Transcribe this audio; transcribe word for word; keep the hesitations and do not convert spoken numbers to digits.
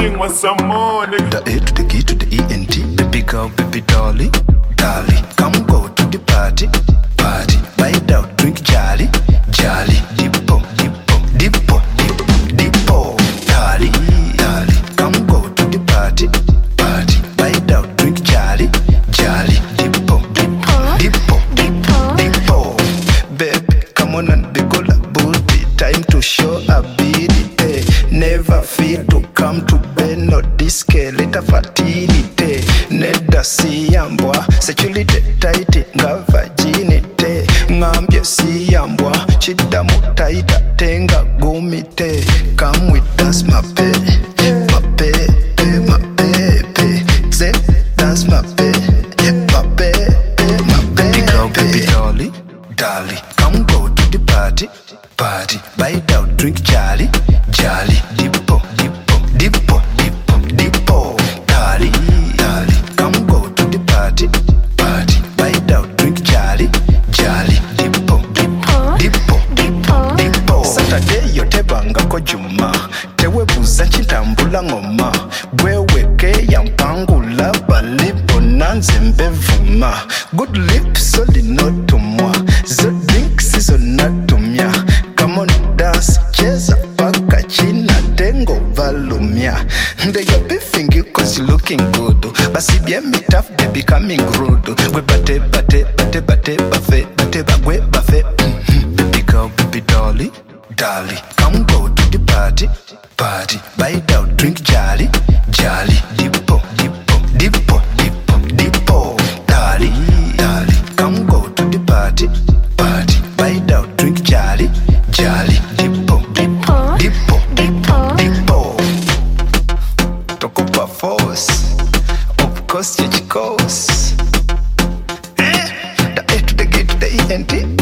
king with some more, nigga. The A to the G to the E N T. Baby girl, baby dolly, dolly. Come go to the party, party. Bite out, drink jolly, jolly. Dippo, dippo, dippo, dippo, dippo. Dolly, dolly. Come go to the party, party. Bite out, drink jolly, jolly. Dippo, dippo, dippo, dippo, dippo. Babe, come on and be good like booty. Time to show ability. Never feel to come to bed, no disque, later fertility. Neda siyambwa, sexuality tight, nga virginity. Ngambye siyambwa, chida mutaita, tenga gumite. Come with us, my baby, my baby, my baby. Say, dance my baby, my baby, my baby. Baby girl, baby dolly, dolly. Come go to the party, party. Bite out, drink jolly, jolly. Dippo, dippo, dippo, dippo, dippo. Dolly, dolly. Come go to the party, party. Bite out, drink jolly, jolly. Dippo, dippo, dippo, dippo, dippo. Saturday yote banga ko juma. Tewe buza chitambula ngoma. Bweweke ya mpangula balipo nanze mbevuma. Good lips soli no tumwa. Zo drinks izo natumia. Come on dance, cheza paka china tengo valumia. They you beefing you cause you looking good. Basi bien me tough they becoming rude. We bate bate bate bate buffet bate bagwe buffet. Baby girl, baby dolly, dolly. Come go to the party, party. Bite out, drink jolly, jolly. Dippo, dippo, dippo, dippo, dippo. Dolly, dolly. Come go to the party, party. Bite out, drink jolly, jolly. Dippo, dippo, dippo, dippo, dippo. Tokupa force, of course, church course. The A to the G to the E N T.